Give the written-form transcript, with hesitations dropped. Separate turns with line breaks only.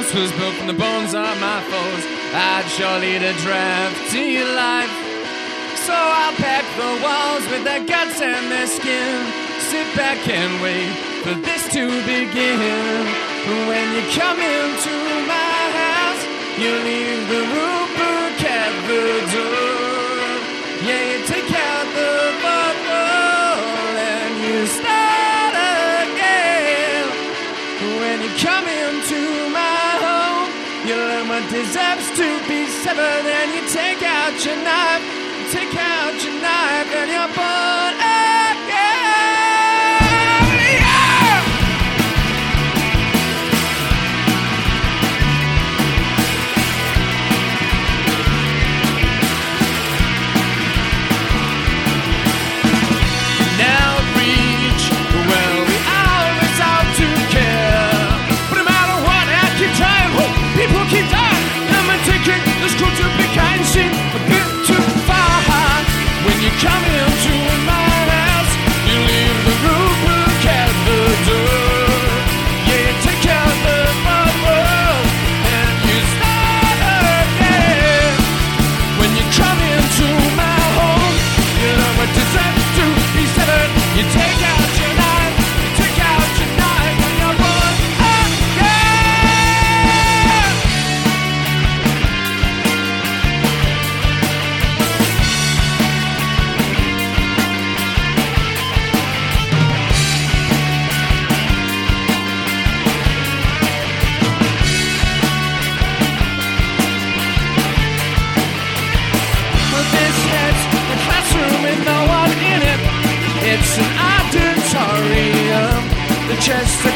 house was built from the bones of my foes. I'd surely to draft to your life. So I'll pack the walls with their guts and their skin. Sit back and wait for this to begin. When you come into my house, you leave the rule book at the door. Yeah, you take out the bottle and you start again. When you come into my home, you learn what deserves to be severed. And you take out your knife, and you're born again. Come into my house, you leave the rule book at the door. Yeah, you take out the bubble and you start again. When you come into my home, you know what deserves to be severed. You take out your knife, and you're born again. It's an auditorium. The chest